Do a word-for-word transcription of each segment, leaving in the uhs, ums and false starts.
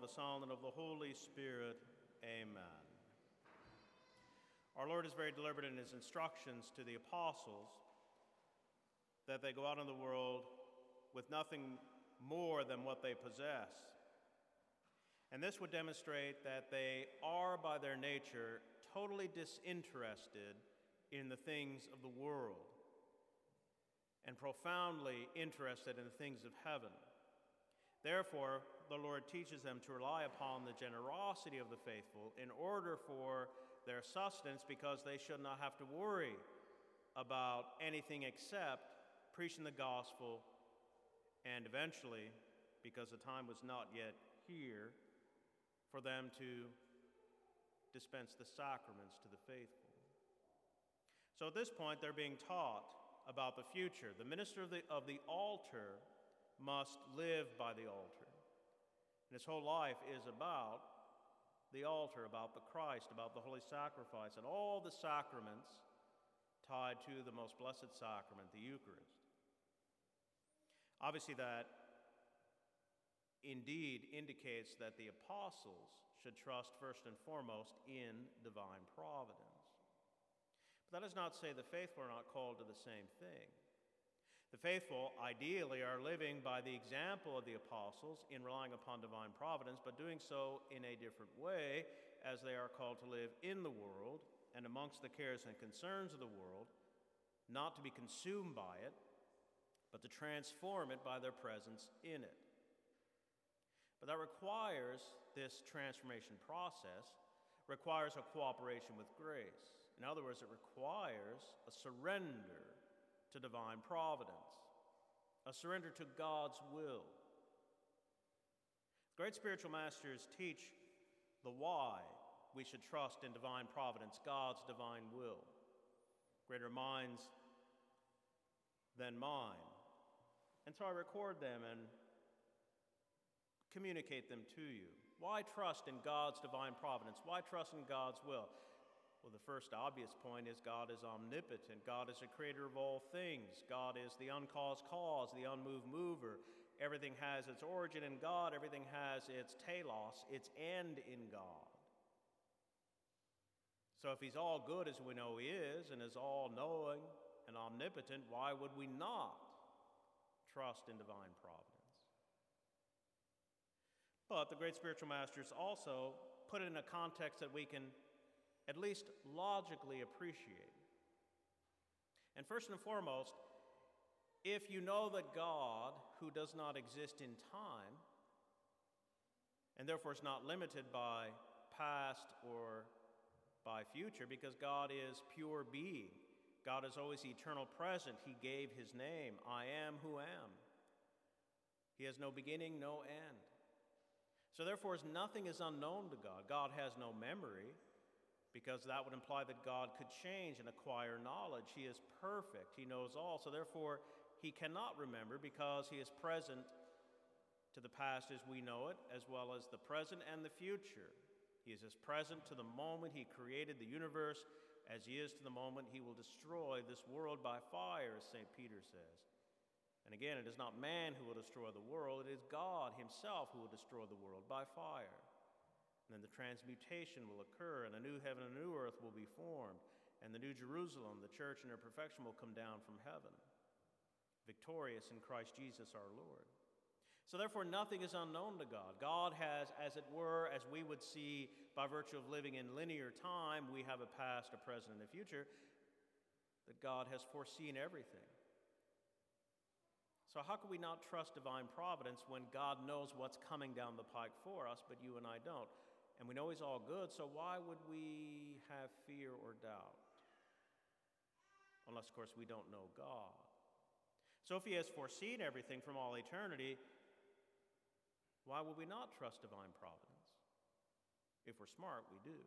the Son, and of the Holy Spirit. Amen. Our Lord is very deliberate in his instructions to the apostles that they go out in the world with nothing more than what they possess. And this would demonstrate that they are, by their nature, totally disinterested in the things of the world and profoundly interested in the things of heaven. Therefore, the Lord teaches them to rely upon the generosity of the faithful in order for their sustenance, because they should not have to worry about anything except preaching the gospel, and eventually, because the time was not yet here, for them to dispense the sacraments to the faithful. So at this point, they're being taught about the future. The minister of the, of the altar must live by the altar. And his whole life is about the altar, about the Christ, about the holy sacrifice, and all the sacraments tied to the most blessed sacrament, the Eucharist. Obviously, that indeed indicates that the apostles should trust first and foremost in divine providence. But that does not say the faithful are not called to the same thing. The faithful, ideally, are living by the example of the apostles in relying upon divine providence, but doing so in a different way, as they are called to live in the world and amongst the cares and concerns of the world, not to be consumed by it, but to transform it by their presence in it. But that requires, this transformation process, requires a cooperation with grace. In other words, it requires a surrender to divine providence, a surrender to God's will. Great spiritual masters teach the why we should trust in divine providence, God's divine will. Greater minds than mine. And so I record them and communicate them to you. Why trust in God's divine providence? Why trust in God's will? Well, the first obvious point is God is omnipotent. God is the creator of all things. God is the uncaused cause, the unmoved mover. Everything has its origin in God. Everything has its telos, its end in God. So if he's all good, as we know he is, and is all-knowing and omnipotent, why would we not trust in divine providence? But the great spiritual masters also put it in a context that we can at least logically appreciate. And first and foremost, if you know that God, who does not exist in time, and therefore is not limited by past or by future, because God is pure being, God is always eternal present. He gave his name, I am who am. He has no beginning, no end. So therefore, nothing is unknown to God. God has no memory, because that would imply that God could change and acquire knowledge. He is perfect. He knows all. So therefore, he cannot remember, because he is present to the past as we know it, as well as the present and the future. He is as present to the moment he created the universe as he is to the moment he will destroy this world by fire, as Saint Peter says. And again, it is not man who will destroy the world, it is God himself who will destroy the world by fire. And then the transmutation will occur, and a new heaven and a new earth will be formed, and the new Jerusalem, the church in her perfection, will come down from heaven, victorious in Christ Jesus our Lord. So therefore, nothing is unknown to God. God has, as it were, as we would see by virtue of living in linear time, we have a past, a present, and a future, that God has foreseen everything. So how can we not trust divine providence when God knows what's coming down the pike for us, but you and I don't? And we know he's all good, so why would we have fear or doubt? Unless, of course, we don't know God. So if he has foreseen everything from all eternity, why would we not trust divine providence? If we're smart, we do.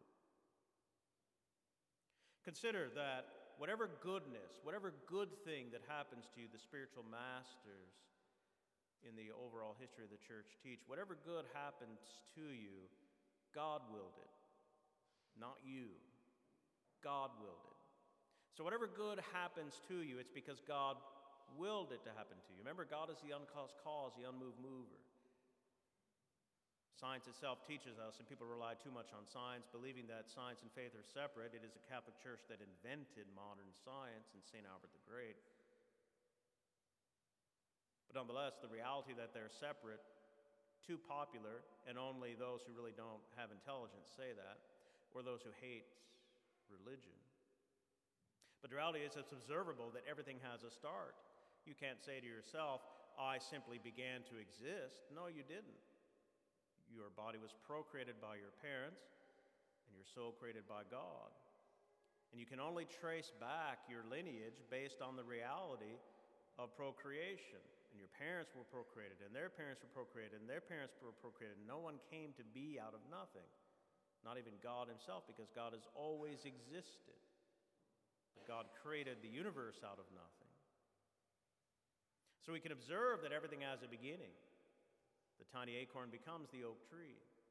Consider that whatever goodness, whatever good thing that happens to you, the spiritual masters in the overall history of the church teach, whatever good happens to you, God willed it, not you. God willed it. So whatever good happens to you, it's because God willed it to happen to you. Remember, God is the uncaused cause, the unmoved mover. Science itself teaches us, and people rely too much on science, believing that science and faith are separate. It is the Catholic Church that invented modern science and Saint Albert the Great. But nonetheless, the reality that they're separate, too popular, and only those who really don't have intelligence say that, or those who hate religion. But the reality is it's observable that everything has a start. You can't say to yourself, I simply began to exist. No, you didn't. Your body was procreated by your parents, and your soul created by God. And you can only trace back your lineage based on the reality of procreation. And your parents were procreated, and their parents were procreated, and their parents were procreated. No one came to be out of nothing, not even God himself, because God has always existed. But God created the universe out of nothing. So we can observe that everything has a beginning. The tiny acorn becomes the oak tree.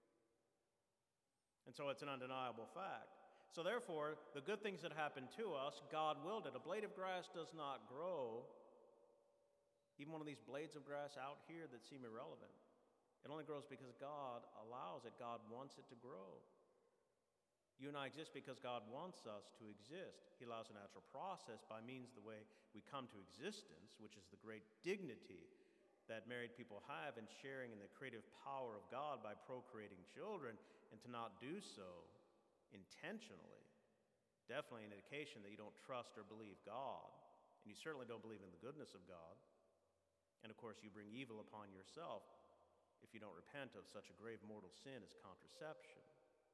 And so it's an undeniable fact. So therefore, the good things that happen to us, God willed it. A blade of grass does not grow. Even one of these blades of grass out here that seem irrelevant. It only grows because God allows it. God wants it to grow. You and I exist because God wants us to exist. He allows a natural process by means of the way we come to existence, which is the great dignity that married people have in sharing in the creative power of God by procreating children, and to not do so intentionally. Definitely an indication that you don't trust or believe God, and you certainly don't believe in the goodness of God. And of course, you bring evil upon yourself if you don't repent of such a grave mortal sin as contraception.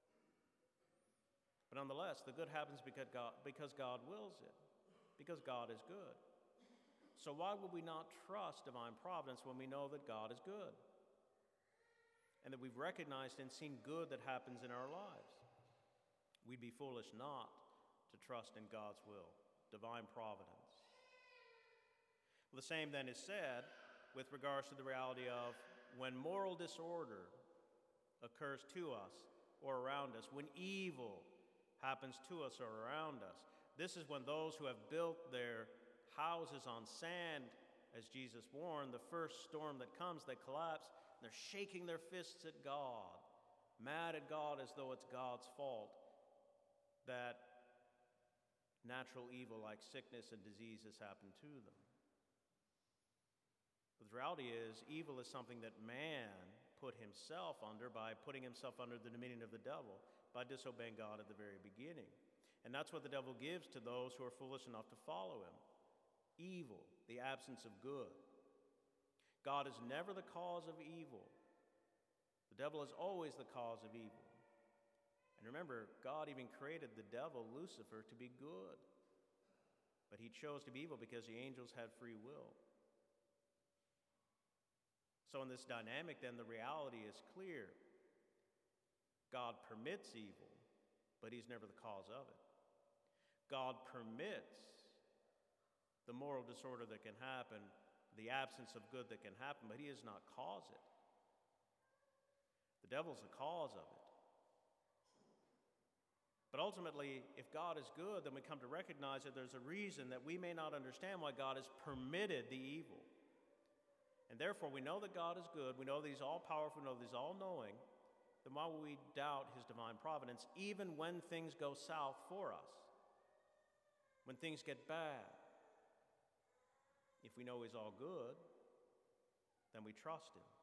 But nonetheless, the good happens because God, because God wills it, because God is good. So why would we not trust divine providence when we know that God is good? And that we've recognized and seen good that happens in our lives? We'd be foolish not to trust in God's will, divine providence. Well, the same then is said with regards to the reality of when moral disorder occurs to us or around us, when evil happens to us or around us. This is when those who have built their houses on sand, as Jesus warned, the first storm that comes, they collapse, and they're shaking their fists at God, mad at God as though it's God's fault that natural evil like sickness and disease has happened to them. But the reality is, evil is something that man put himself under by putting himself under the dominion of the devil, by disobeying God at the very beginning. And that's what the devil gives to those who are foolish enough to follow him. Evil, the absence of good. God is never the cause of evil. The devil is always the cause of evil. And remember, God even created the devil, Lucifer, to be good. But he chose to be evil because the angels had free will. So in this dynamic, then, the reality is clear. God permits evil, but he's never the cause of it. God permits the moral disorder that can happen, the absence of good that can happen, but he does not cause it. The devil's the cause of it. But ultimately, if God is good, then we come to recognize that there's a reason that we may not understand why God has permitted the evil. And therefore, we know that God is good, we know that he's all-powerful, we know that he's all-knowing, then why would we doubt his divine providence even when things go south for us? When things get bad? If we know he's all good, then we trust him.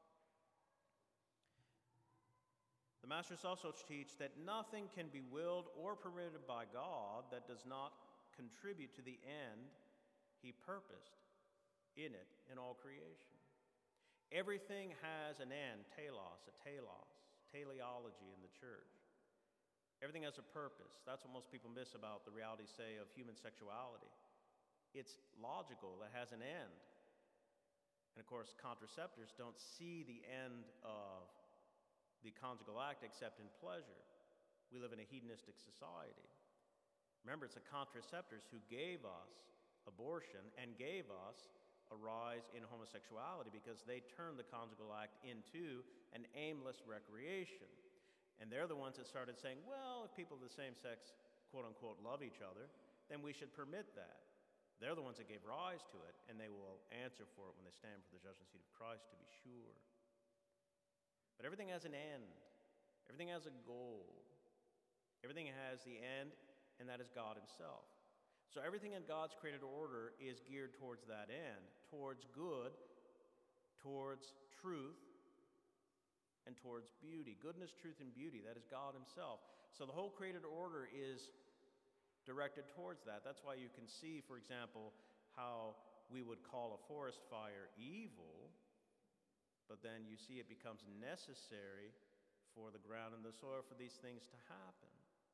The Masters also teach that nothing can be willed or permitted by God that does not contribute to the end he purposed in it in all creation. Everything has an end, telos, a telos, teleology in the church. Everything has a purpose. That's what most people miss about the reality, say, of human sexuality. It's logical, it has an end. And of course, contraceptors don't see the end of the conjugal act except in pleasure. We live in a hedonistic society. Remember, it's the contraceptors who gave us abortion and gave us a rise in homosexuality because they turned the conjugal act into an aimless recreation. And they're the ones that started saying, well, if people of the same sex, quote unquote, love each other, then we should permit that. They're the ones that gave rise to it, and they will answer for it when they stand for the judgment seat of Christ, to be sure. But everything has an end. Everything has a goal. Everything has the end, and that is God himself. So everything in God's created order is geared towards that end, towards good, towards truth, and towards beauty. Goodness, truth, and beauty, that is God himself. So the whole created order is directed towards that. That's why you can see, for example, how we would call a forest fire evil, but then you see it becomes necessary for the ground and the soil for these things to happen.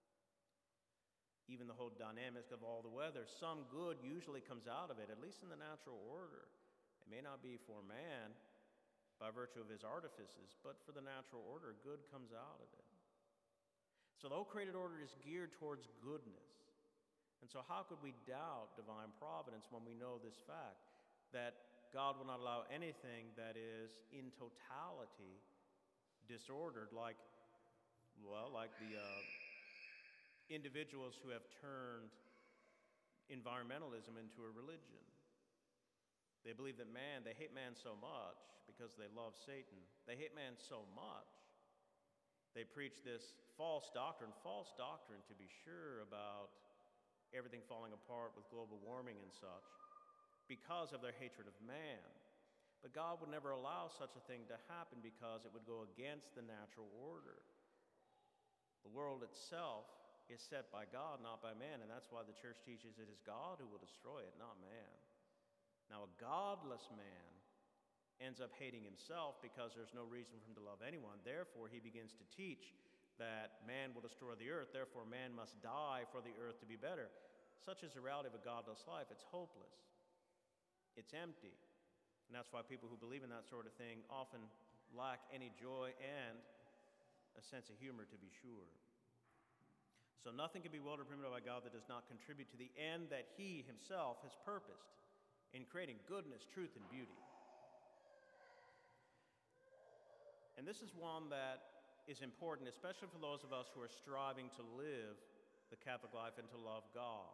Even the whole dynamics of all the weather, some good usually comes out of it, at least in the natural order. It may not be for man by virtue of his artifices, but for the natural order, good comes out of it. So the whole created order is geared towards goodness. And so how could we doubt divine providence when we know this fact, that God will not allow anything that is in totality disordered, like, well, like the uh, individuals who have turned environmentalism into a religion. They believe that man, they hate man so much because they love Satan. They hate man so much. They preach this false doctrine, false doctrine to be sure, about everything falling apart with global warming and such, because of their hatred of man. But God would never allow such a thing to happen because it would go against the natural order. The world itself is set by God, not by man, and that's why the church teaches it is God who will destroy it, not man. Now, a godless man ends up hating himself because there's no reason for him to love anyone. Therefore, he begins to teach that man will destroy the earth, therefore man must die for the earth to be better. Such is the reality of a godless life. It's hopeless. It's empty. And that's why people who believe in that sort of thing often lack any joy and a sense of humor, to be sure. So nothing can be willed or permitted by God that does not contribute to the end that he himself has purposed in creating goodness, truth, and beauty. And this is one that is important, especially for those of us who are striving to live the Catholic life and to love God.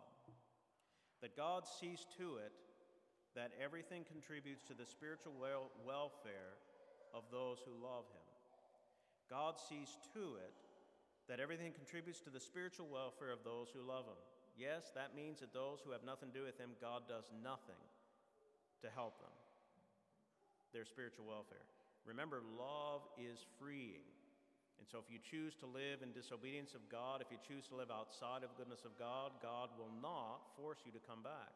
That God sees to it that everything contributes to the spiritual wel- welfare of those who love him. God sees to it that everything contributes to the spiritual welfare of those who love him. Yes, that means that those who have nothing to do with him, God does nothing to help them, their spiritual welfare. Remember, love is freeing. And so if you choose to live in disobedience of God, if you choose to live outside of the goodness of God, God will not force you to come back.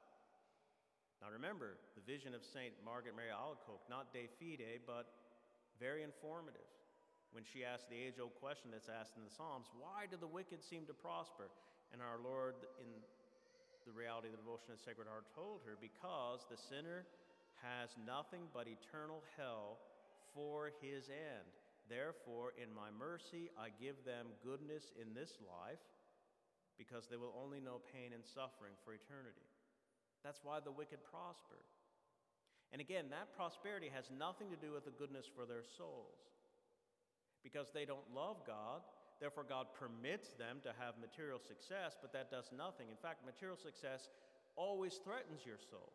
Now remember, the vision of Saint Margaret Mary Alacoque, not de fide, but very informative, when she asked the age-old question that's asked in the Psalms, why do the wicked seem to prosper? And our Lord, in the reality of the devotion of the Sacred Heart, told her, because the sinner has nothing but eternal hell for his end. Therefore, in my mercy, I give them goodness in this life, because they will only know pain and suffering for eternity. That's why the wicked prosper. And again, that prosperity has nothing to do with the goodness for their souls, because they don't love God. Therefore, God permits them to have material success, but that does nothing. In fact, material success always threatens your soul,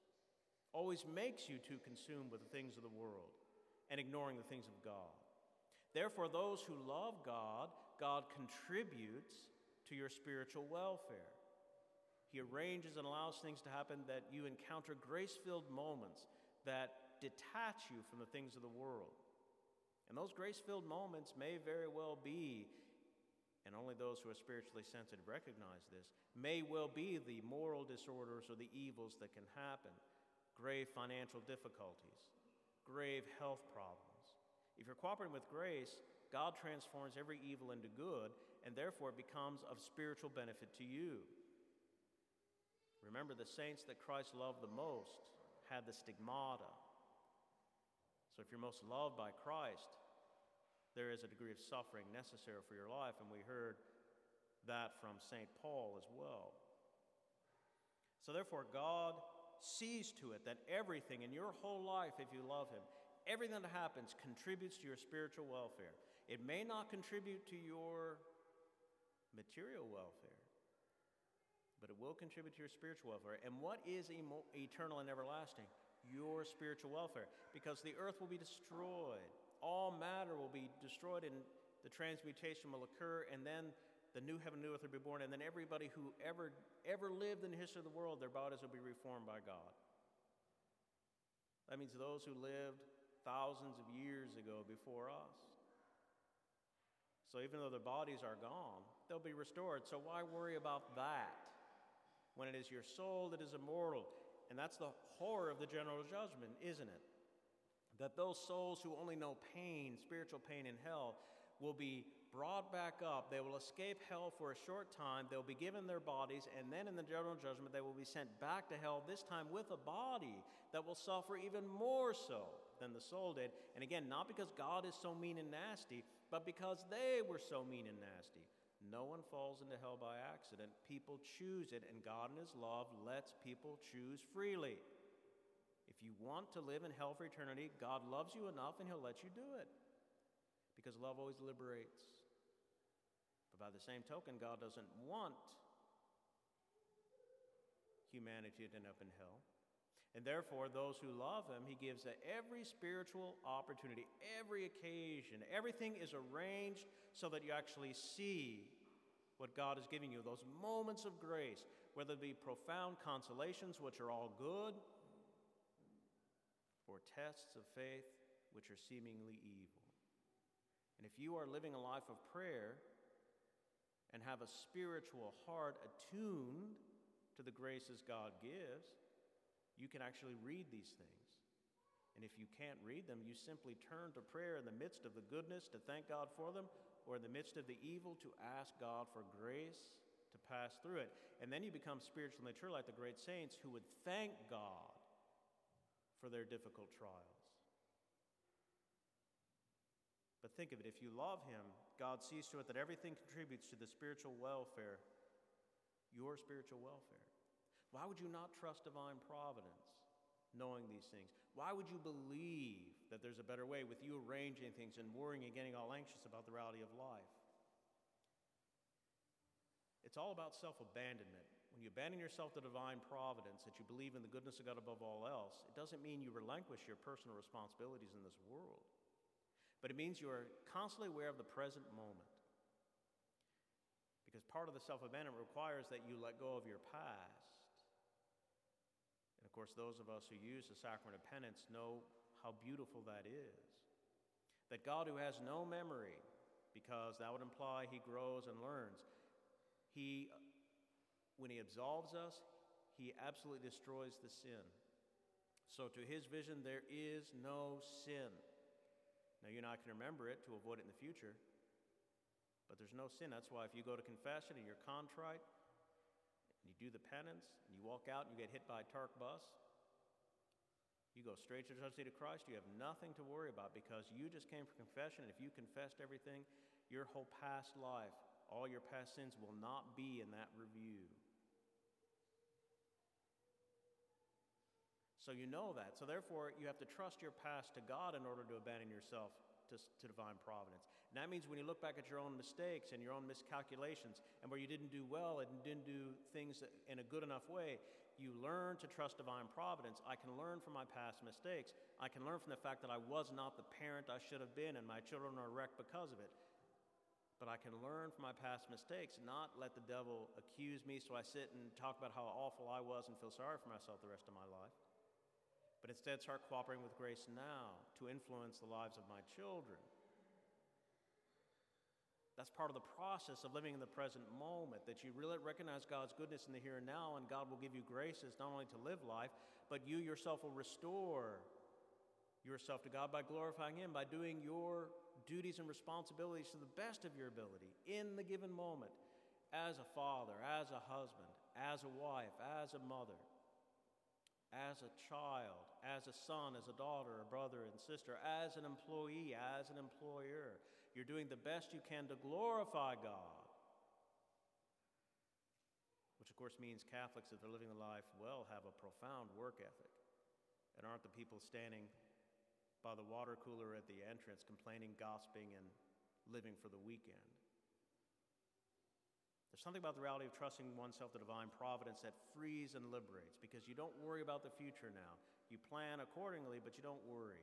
always makes you too consumed with the things of the world and ignoring the things of God. Therefore, those who love God, God contributes to your spiritual welfare. He arranges and allows things to happen that you encounter grace-filled moments that detach you from the things of the world. And those grace-filled moments may very well be, and only those who are spiritually sensitive recognize this, may well be the moral disorders or the evils that can happen, grave financial difficulties, grave health problems. If you're cooperating with grace, God transforms every evil into good, and therefore it becomes of spiritual benefit to you. Remember, the saints that Christ loved the most had the stigmata. So if you're most loved by Christ, there is a degree of suffering necessary for your life, and we heard that from Saint Paul as well. So therefore, God sees to it that everything in your whole life, if you love him, everything that happens contributes to your spiritual welfare. It may not contribute to your material welfare, but it will contribute to your spiritual welfare. And what is eternal and everlasting? Your spiritual welfare. Because the earth will be destroyed, All matter will be destroyed and the transmutation will occur, and then the new heaven and new earth will be born, and then everybody who ever, ever lived in the history of the world, their bodies will be reformed by God. That means those who lived thousands of years ago before us. So even though their bodies are gone, they'll be restored. So why worry about that when it is your soul that is immortal? And that's the horror of the general judgment, isn't it? That those souls who only know pain, spiritual pain in hell, will be brought back up. They will escape hell for a short time. They'll be given their bodies, and then in the general judgment, they will be sent back to hell, this time with a body that will suffer even more so than the soul did. And again, not because God is so mean and nasty, but because they were so mean and nasty. No one falls into hell by accident. People choose it, and God in his love lets people choose freely. If you want to live in hell for eternity, God loves you enough, and he'll let you do it. Because love always liberates. But by the same token, God doesn't want humanity to end up in hell. And therefore, those who love him, he gives every spiritual opportunity, every occasion. Everything is arranged so that you actually see what God is giving you. Those moments of grace, whether it be profound consolations, which are all good, or tests of faith, which are seemingly evil. And if you are living a life of prayer and have a spiritual heart attuned to the graces God gives, you can actually read these things. And if you can't read them, you simply turn to prayer in the midst of the goodness to thank God for them, or in the midst of the evil to ask God for grace to pass through it. And then you become spiritually mature like the great saints who would thank God for their difficult trials. But think of it, if you love him, God sees to it that everything contributes to the spiritual welfare, your spiritual welfare. Why would you not trust divine providence, knowing these things? Why would you believe that there's a better way with you arranging things and worrying and getting all anxious about the reality of life? It's all about self-abandonment. When you abandon yourself to divine providence, that you believe in the goodness of God above all else, it doesn't mean you relinquish your personal responsibilities in this world. But it means you are constantly aware of the present moment. Because part of the self-abandonment requires that you let go of your past. And of course, those of us who use the sacrament of penance know how beautiful that is. That God, who has no memory, because that would imply he grows and learns, he, when he absolves us, he absolutely destroys the sin. So to his vision, there is no sin. Now, you and I can remember it to avoid it in the future, but there's no sin. That's why if you go to confession and you're contrite, and you do the penance, and you walk out and you get hit by a T A R C bus, you go straight to the judgment seat of Christ, you have nothing to worry about because you just came for confession, and if you confessed everything, your whole past life, all your past sins will not be in that review. So you know that. So therefore, you have to trust your past to God in order to abandon yourself to, to divine providence. And that means when you look back at your own mistakes and your own miscalculations and where you didn't do well and didn't do things in a good enough way, you learn to trust divine providence. I can learn from my past mistakes. I can learn from the fact that I was not the parent I should have been and my children are wrecked because of it. But I can learn from my past mistakes, not let the devil accuse me so I sit and talk about how awful I was and feel sorry for myself the rest of my life. But instead start cooperating with grace now to influence the lives of my children. That's part of the process of living in the present moment, that you really recognize God's goodness in the here and now, and God will give you graces not only to live life, but you yourself will restore yourself to God by glorifying him, by doing your duties and responsibilities to the best of your ability in the given moment, as a father, as a husband, as a wife, as a mother, as a child, as a son, as a daughter, a brother and sister, as an employee, as an employer. You're doing the best you can to glorify God. Which of course means Catholics, if they're living the life well, have a profound work ethic and aren't the people standing by the water cooler at the entrance complaining, gossiping, and living for the weekend. There's something about the reality of trusting oneself to divine providence that frees and liberates, because you don't worry about the future now. You plan accordingly, but you don't worry.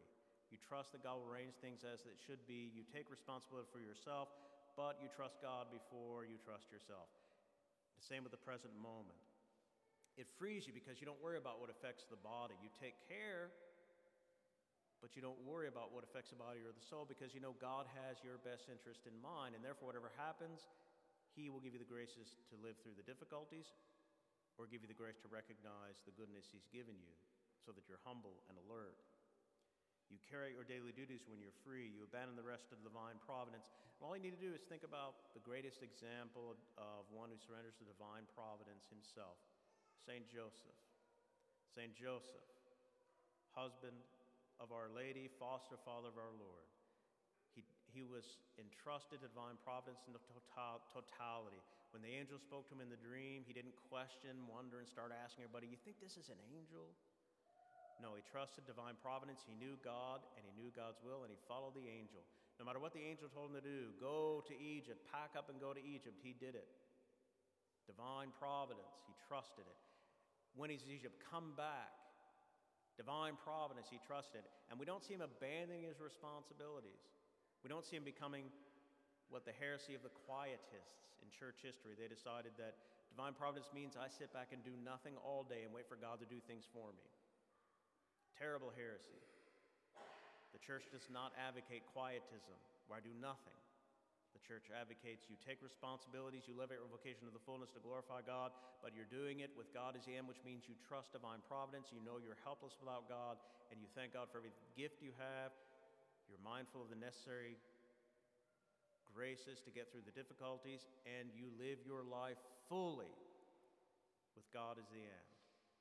You trust that God will arrange things as it should be. You take responsibility for yourself, but you trust God before you trust yourself. The same with the present moment. It frees you because you don't worry about what affects the body. You take care, but you don't worry about what affects the body or the soul because you know God has your best interest in mind, and therefore whatever happens, He will give you the graces to live through the difficulties or give you the grace to recognize the goodness He's given you so that you're humble and alert. You carry out your daily duties when you're free. You abandon the rest of divine providence. And all you need to do is think about the greatest example of one who surrenders to divine providence himself, Saint Joseph. Saint Joseph, husband of Our Lady, foster father of our Lord. He, he was entrusted to divine providence in the total, totality. When the angel spoke to him in the dream, he didn't question, wonder, and start asking everybody, you think this is an angel? No, he trusted divine providence. He knew God, and he knew God's will, and he followed the angel. No matter what the angel told him to do, go to Egypt, pack up and go to Egypt, he did it. Divine providence, he trusted it. When he's in Egypt, come back. Divine providence, he trusted it. And we don't see him abandoning his responsibilities. We don't see him becoming what the heresy of the Quietists in church history. They decided that divine providence means I sit back and do nothing all day and wait for God to do things for me. Terrible heresy. The church does not advocate quietism, where I do nothing. The church advocates you take responsibilities, you live out your vocation to the fullness to glorify God, but you're doing it with God as the end, which means you trust divine providence, you know you're helpless without God, and you thank God for every gift you have. You're mindful of the necessary graces to get through the difficulties, and you live your life fully with God as the end.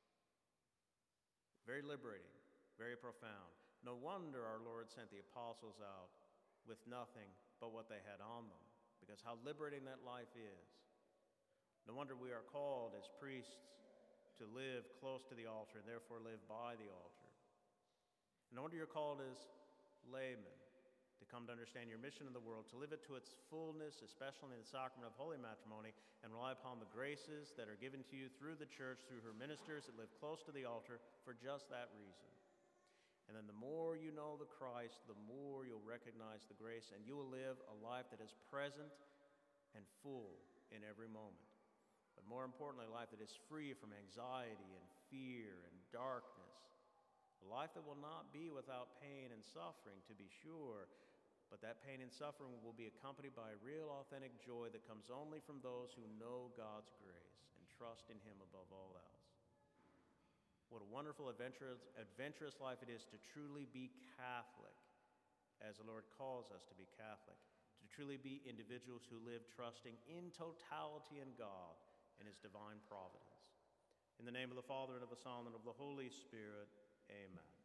Very liberating. Very profound. No wonder our Lord sent the apostles out with nothing but what they had on them, because how liberating that life is. No wonder we are called as priests to live close to the altar and therefore live by the altar. No wonder you're called as laymen to come to understand your mission in the world, to live it to its fullness, especially in the sacrament of holy matrimony, and rely upon the graces that are given to you through the church, through her ministers that live close to the altar for just that reason. And then the more you know the Christ, the more you'll recognize the grace, and you will live a life that is present and full in every moment. But more importantly, a life that is free from anxiety and fear and darkness. A life that will not be without pain and suffering, to be sure, but that pain and suffering will be accompanied by real, authentic joy that comes only from those who know God's grace and trust in Him above all else. What a wonderful, adventurous, adventurous life it is to truly be Catholic, as the Lord calls us to be Catholic, to truly be individuals who live trusting in totality in God and His divine providence. In the name of the Father, and of the Son, and of the Holy Spirit, amen.